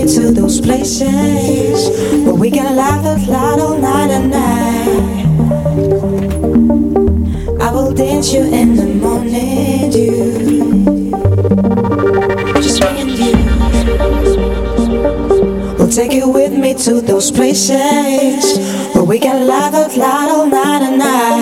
to those places where we can laugh out loud all night and night. I will dance you in the morning dew. Just me and you. We'll take you with me to those places where we can laugh out loud all night and night.